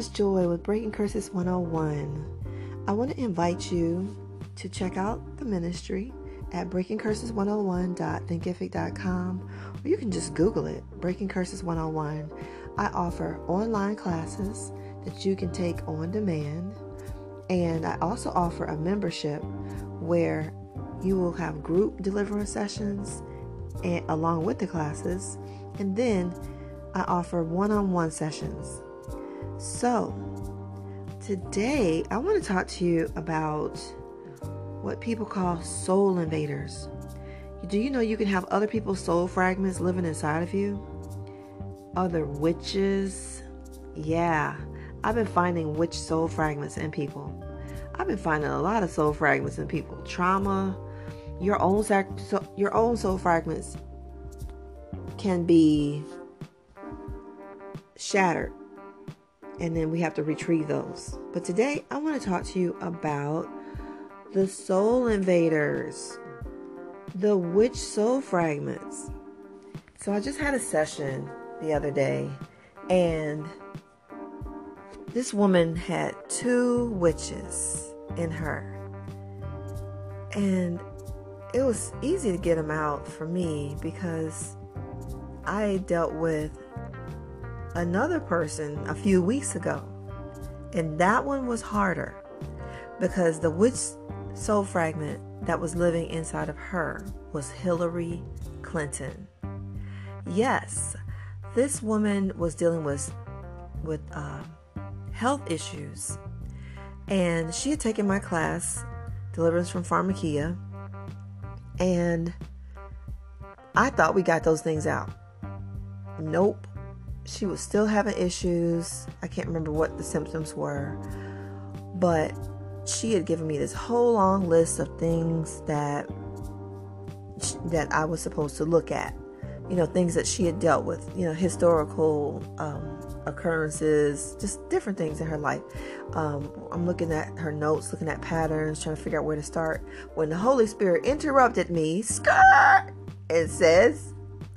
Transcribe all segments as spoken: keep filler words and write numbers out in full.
is Joy with Breaking Curses one oh one. I want to invite you to check out the ministry at breaking curses one oh one dot thinkific dot com, or you can just Google it, Breaking Curses one oh one. I offer online classes that you can take on demand, and I also offer a membership where you will have group deliverance sessions and along with the classes, and then I offer one-on-one sessions. So today I want to talk to you about what people call soul invaders. Do you know you can have other people's soul fragments living inside of you? Other witches? Yeah, I've been finding witch soul fragments in people. I've been finding a lot of soul fragments in people. Trauma, your own sac- so, your own soul fragments can be shattered, and then we have to retrieve those. But today I want to talk to you about the soul invaders, the witch soul fragments. So I just had a session the other day, and this woman had two witches in her, and it was easy to get them out for me because I dealt with another person a few weeks ago, and that one was harder because the witch soul fragment that was living inside of her was Hillary Clinton. Yes, this woman was dealing with with uh, health issues, and she had taken my class, Deliverance from Pharmakia, and I thought we got those things out. Nope. She was still having issues. I can't remember what the symptoms were, but she had given me this whole long list of things that that I was supposed to look at. You know, things that she had dealt with, you know, historical um, occurrences, just different things in her life. Um, I'm looking at her notes, looking at patterns, trying to figure out where to start, when the Holy Spirit interrupted me, skirt, and says,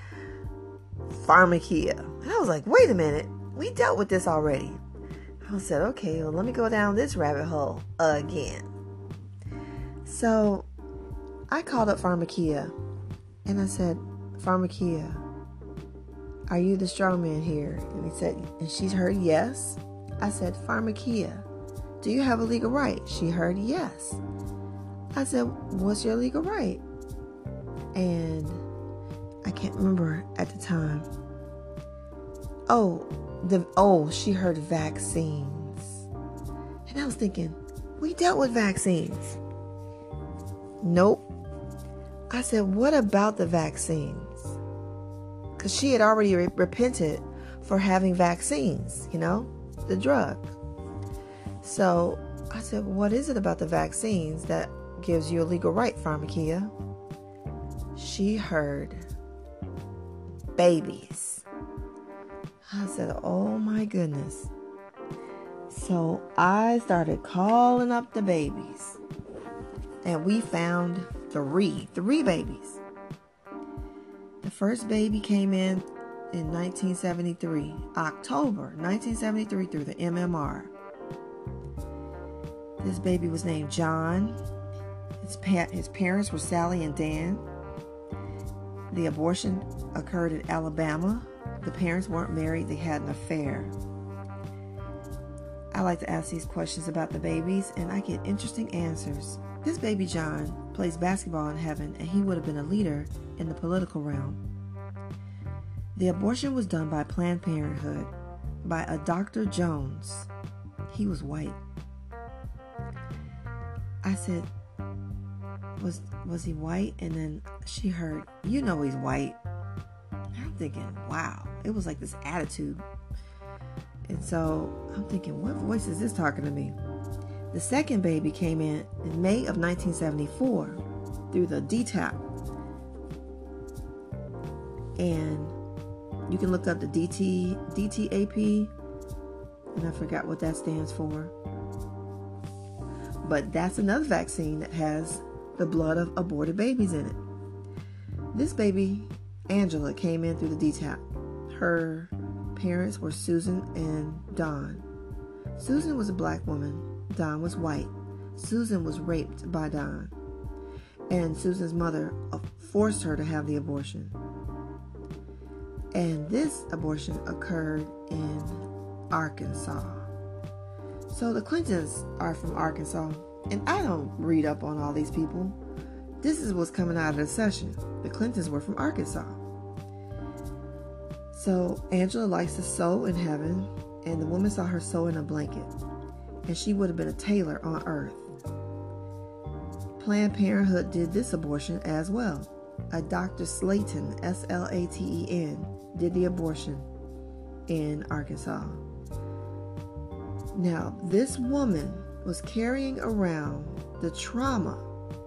Pharmakia. And I was like, wait a minute, we dealt with this already. I said, okay, well, let me go down this rabbit hole again. So I called up Pharmakia, and I said, Pharmakia, are you the strong man here? And he said, and she heard yes. I said, Pharmakia, do you have a legal right? She heard yes. I said, what's your legal right? And I can't remember at the time. Oh, the oh, she heard vaccines. And I was thinking, we dealt with vaccines. Nope. I said, what about the vaccines? Because she had already re- repented for having vaccines, you know, the drug. So I said, what is it about the vaccines that gives you a legal right, Pharmakia? She heard babies. I said, oh my goodness. So I started calling up the babies, and we found three, three babies. The first baby came in in nineteen seventy-three, October nineteen seventy-three, through the M M R. This baby was named John. His, pa- his parents were Sally and Dan. The abortion occurred in Alabama. The parents weren't married, they had an affair. I like to ask these questions about the babies, and I get interesting answers. This baby John plays basketball in heaven, and he would have been a leader in the political realm. The abortion was done by Planned Parenthood, by a Doctor Jones. He was white. I said, was was he white? And then she heard, you know he's white. I'm thinking, wow, it was like this attitude. And so I'm thinking, what voice is this talking to me? The second baby came in in May of nineteen seventy-four through the D TAP. And you can look up the D T, D T A P, and I forgot what that stands for. But that's another vaccine that has the blood of aborted babies in it. This baby, Angela, came in through the D TAP. Her parents were Susan and Don. Susan was a black woman. Don was white. Susan was raped by Don. And Susan's mother forced her to have the abortion. And this abortion occurred in Arkansas. So the Clintons are from Arkansas. And I don't read up on all these people. This is what's coming out of the session. The Clintons were from Arkansas. So Angela likes to sew in heaven. And the woman saw her sew in a blanket. And she would have been a tailor on earth. Planned Parenthood did this abortion as well. A Doctor Slayton, S L A T E N, did the abortion in Arkansas. Now, this woman was carrying around the trauma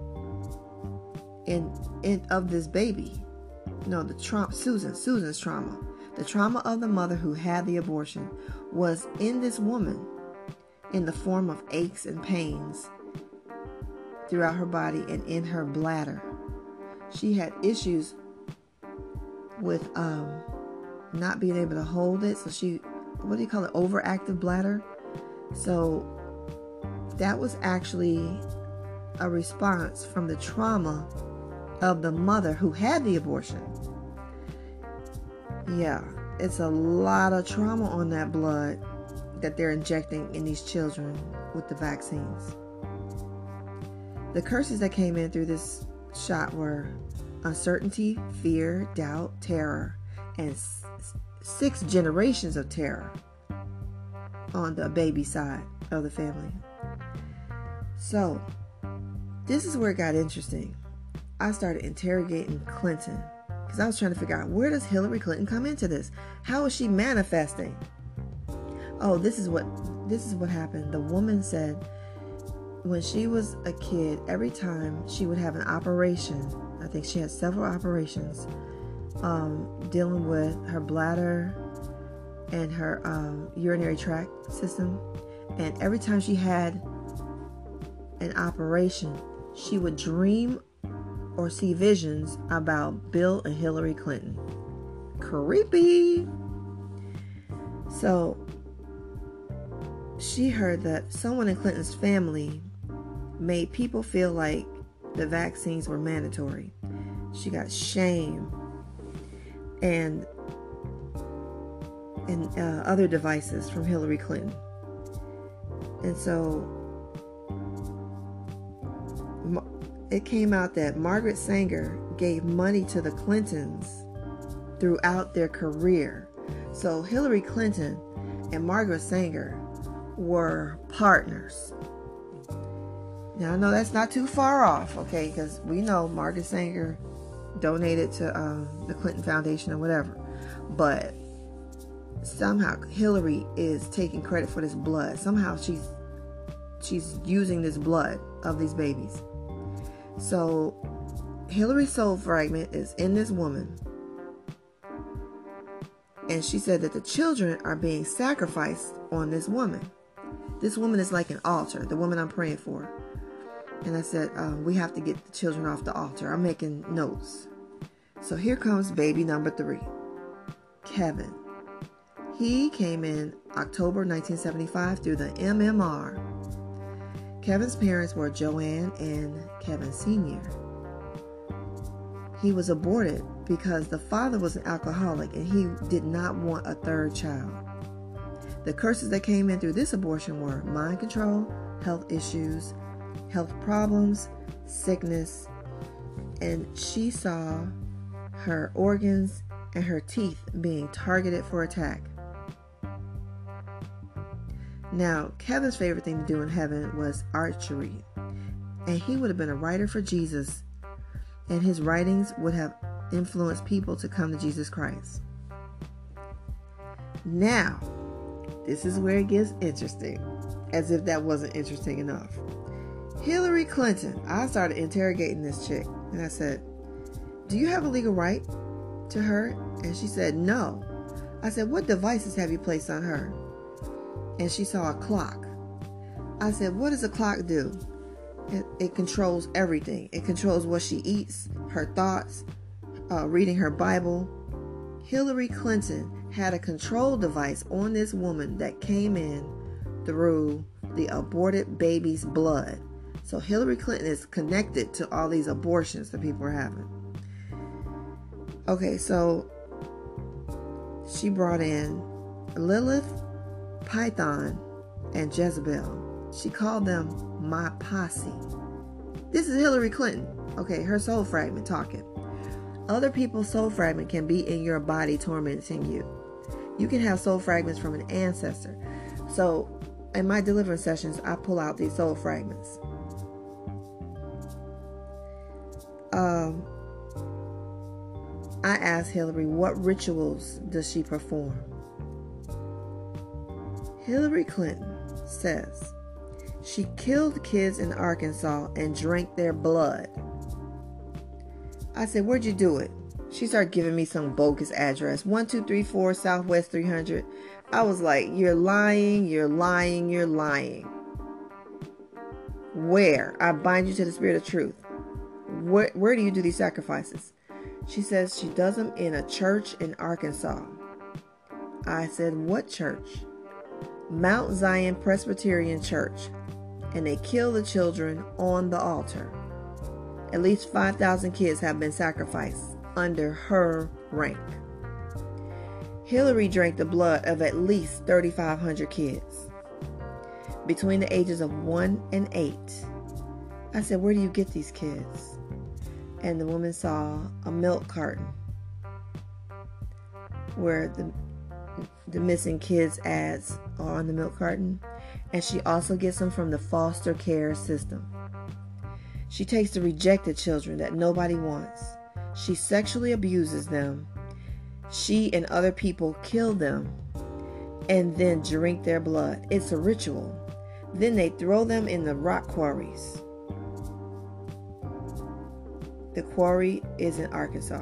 in, in of this baby. No, the trauma, Susan, Susan's trauma. The trauma of the mother who had the abortion was in this woman in the form of aches and pains throughout her body and in her bladder. She had issues with um, not being able to hold it. So she, what do you call it? Overactive bladder. So that was actually a response from the trauma of the mother who had the abortion. Yeah, it's a lot of trauma on that blood that they're injecting in these children with the vaccines. The curses that came in through this shot were uncertainty, fear, doubt, terror, and s- six generations of terror on the baby side of the family. So, this is where it got interesting. I started interrogating Clinton because I was trying to figure out, where does Hillary Clinton come into this? How is she manifesting? Oh, this is what this is what happened. The woman said when she was a kid, every time she would have an operation, I think she had several operations, um, dealing with her bladder and her um, urinary tract system. And every time she had an operation, she would dream or see visions about Bill and Hillary Clinton. Creepy. So she heard that someone in Clinton's family made people feel like the vaccines were mandatory. She got shame and and uh, other devices from Hillary Clinton. And so it came out that Margaret Sanger gave money to the Clintons throughout their career. So Hillary Clinton and Margaret Sanger were partners. Now I know that's not too far off, okay, because we know Margaret Sanger donated to um, the Clinton Foundation or whatever, but somehow Hillary is taking credit for this blood. Somehow she's she's using this blood of these babies. So Hillary's soul fragment is in this woman, and she said that the children are being sacrificed on this woman. This woman is like an altar, the woman I'm praying for. And I said, um, we have to get the children off the altar. I'm making notes. So here comes baby number three, Kevin. He came in October nineteen seventy-five through the M M R. Kevin's parents were Joanne and Kevin Senior He was aborted because the father was an alcoholic and he did not want a third child. The curses that came in through this abortion were mind control, health issues, health problems, sickness, and she saw her organs and her teeth being targeted for attack. Now, Kevin's favorite thing to do in heaven was archery, and he would have been a writer for Jesus, and his writings would have influenced people to come to Jesus Christ. Now, this is where it gets interesting, as if that wasn't interesting enough. Hillary Clinton, I started interrogating this chick, and I said, do you have a legal right to her? And she said, no. I said, what devices have you placed on her? And she saw a clock. I said, what does a clock do? It, it controls everything. It controls what she eats, her thoughts, uh, reading her Bible. Hillary Clinton had a control device on this woman that came in through the aborted baby's blood. So Hillary Clinton is connected to all these abortions that people are having. Okay, so she brought in Lilith, Python, and Jezebel. She called them my posse. This is Hillary Clinton. Okay, her soul fragment talking. Other people's soul fragment can be in your body tormenting you. You can have soul fragments from an ancestor. So in my deliverance sessions, I pull out these soul fragments. Um, I asked Hillary, what rituals does she perform? Hillary Clinton says she killed kids in Arkansas and drank their blood. I said, where'd you do it? She started giving me some bogus address. one two three four Southwest three hundred. I was like, you're lying, you're lying, you're lying. Where? I bind you to the spirit of truth. Where, where do you do these sacrifices? She says she does them in a church in Arkansas. I said, what church? Mount Zion Presbyterian Church. And they kill the children on the altar. At least five thousand kids have been sacrificed under her rank. Hillary drank the blood of at least thirty-five hundred kids between the ages of one and eight. I said, where do you get these kids? And the woman saw a milk carton where the, the missing kids ads are on the milk carton. And she also gets them from the foster care system. She takes the rejected children that nobody wants. She sexually abuses them. She and other people kill them and then drink their blood. It's a ritual. Then they throw them in the rock quarries. The quarry is in Arkansas.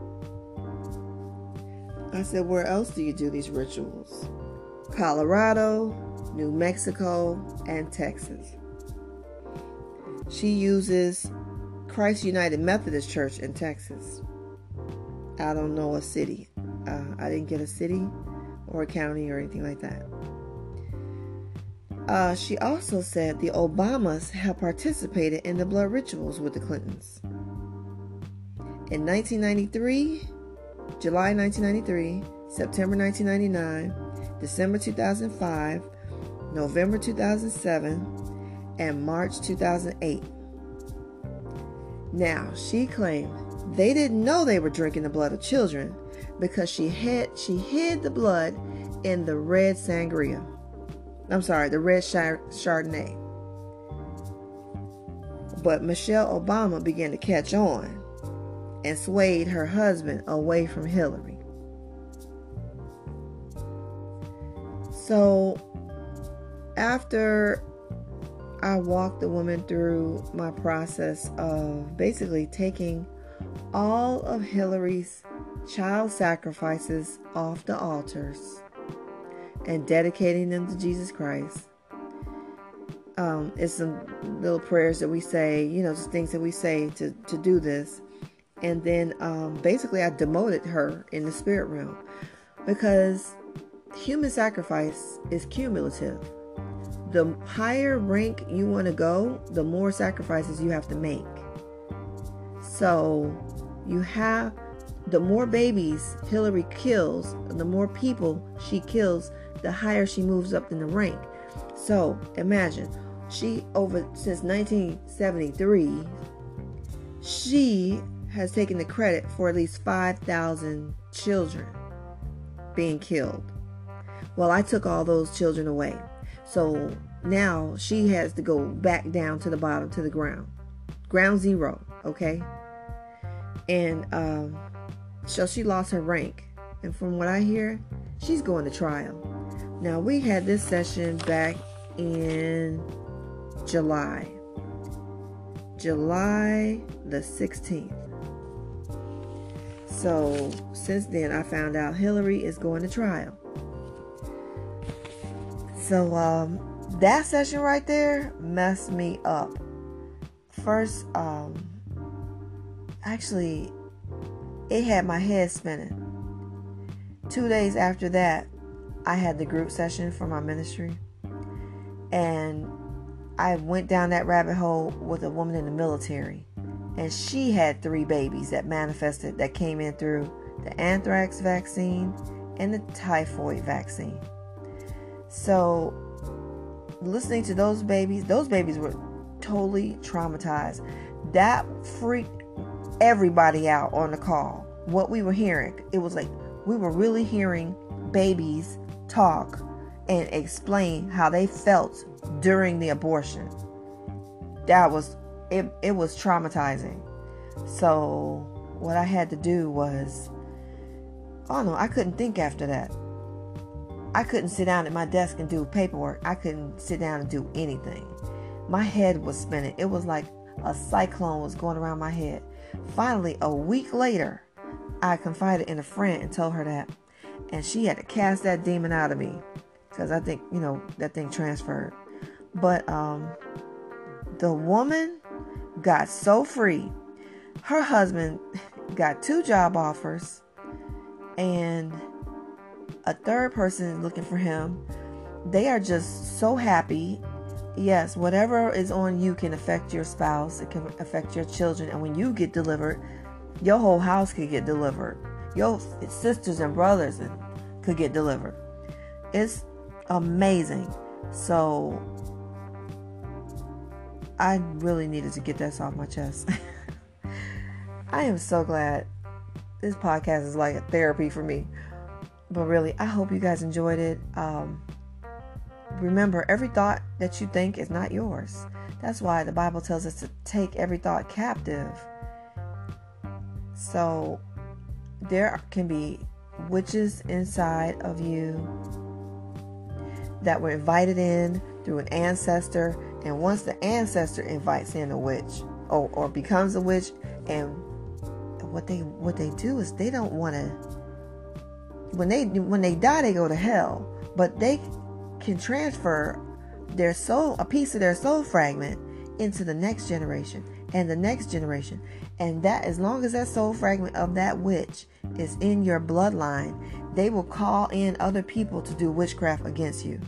I said, where else do you do these rituals? Colorado, New Mexico, and Texas. She uses Christ United Methodist Church in Texas. I don't know a city. Uh, I didn't get a city or a county or anything like that. Uh, she also said the Obamas have participated in the blood rituals with the Clintons. In nineteen ninety-three, July nineteen ninety-three, September nineteen ninety-nine, December two thousand five, November two thousand seven, and March two thousand eight. Now, she claimed they didn't know they were drinking the blood of children because she had she hid the blood in the red sangria. I'm sorry, the red Chardonnay. But Michelle Obama began to catch on and swayed her husband away from Hillary. So after I walked the woman through my process of basically taking all of Hillary's child sacrifices off the altars and dedicating them to Jesus Christ. Um, it's some little prayers that we say, you know, just things that we say to, to do this. And then um, basically I demoted her in the spirit realm because human sacrifice is cumulative. The higher rank you want to go, the more sacrifices you have to make. So you have, the more babies Hillary kills, the more people she kills, the higher she moves up in the rank. So imagine, she over since nineteen seventy-three, she has taken the credit for at least five thousand children being killed. Well, I took all those children away. So now she has to go back down to the bottom, to the ground. Ground zero, okay? And um, so she lost her rank. And from what I hear, she's going to trial. Now, we had this session back in July. July the sixteenth. So since then, I found out Hillary is going to trial. So um, that session right there messed me up. First, um, actually, it had my head spinning. Two days after that, I had the group session for my ministry. And I went down that rabbit hole with a woman in the military. And she had three babies that manifested, that came in through the anthrax vaccine and the typhoid vaccine. So listening to those babies, those babies were totally traumatized. That freaked everybody out on the call. What we were hearing, it was like we were really hearing babies talk and explain how they felt during the abortion. That was it it was traumatizing. So what I had to do was, oh no, I couldn't think after that. I couldn't sit down at my desk and do paperwork. I couldn't sit down and do anything. My head was spinning. It was like a cyclone was going around my head. Finally, a week later, I confided in a friend and told her that. And she had to cast that demon out of me. Because I think, you know, that thing transferred. But um, the woman got so free. Her husband got two job offers. And a third person is looking for him. They are just so happy. Yes, whatever is on you can affect your spouse. It can affect your children. And when you get delivered, your whole house could get delivered. Your sisters and brothers could get delivered. It's amazing. So I really needed to get this off my chest. I am so glad. This podcast is like a therapy for me. But really, I hope you guys enjoyed it. Um, remember, every thought that you think is not yours. That's why the Bible tells us to take every thought captive. So there can be witches inside of you that were invited in through an ancestor. And once the ancestor invites in a witch or, or becomes a witch, and what they what they do is they don't want to, when they when they die, they go to hell, but they can transfer their soul, a piece of their soul fragment, into the next generation and the next generation. And that, as long as that soul fragment of that witch is in your bloodline, they will call in other people to do witchcraft against you.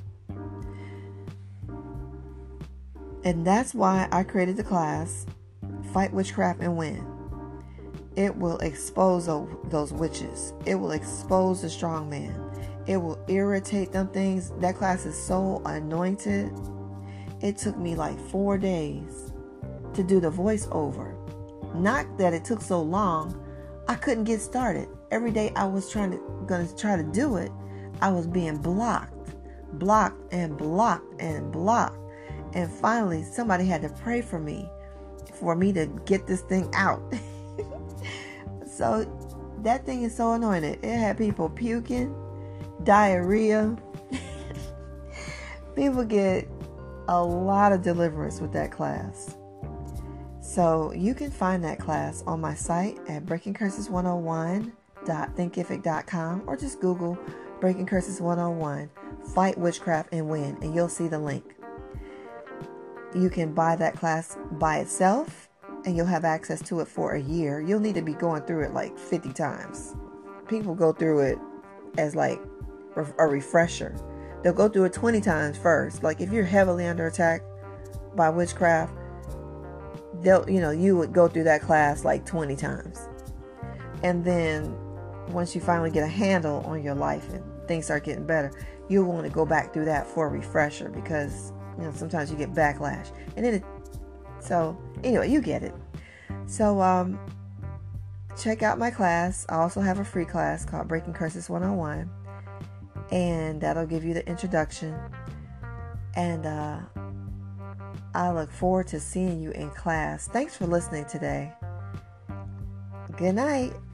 And that's why I created the class, Fight Witchcraft and Win. It will expose those witches. It will expose the strong man. It will irritate them things. That class is so anointed. It took me like four days to do the voiceover. Not that it took so long. I couldn't get started. Every day I was trying to gonna try to do it, I was being blocked, blocked and blocked and blocked. And finally, somebody had to pray for me, for me to get this thing out. So that thing is so anointed. It had people puking, diarrhea. People get a lot of deliverance with that class. So you can find that class on my site at breaking curses one oh one dot thinkific dot com, or just Google Breaking Curses one oh one, Fight Witchcraft and Win, and you'll see the link. You can buy that class by itself, and you'll have access to it for a year. You'll need to be going through it like fifty times. People go through it as like a refresher. They'll go through it twenty times first. Like if you're heavily under attack by witchcraft, they'll, you know, you would go through that class like twenty times. And then once you finally get a handle on your life and things start getting better, you'll want to go back through that for a refresher, because, you know, sometimes you get backlash. And then it, so anyway, you get it. So um, check out my class. I also have a free class called Breaking Curses one oh one. And that'll give you the introduction. And uh, I look forward to seeing you in class. Thanks for listening today. Good night.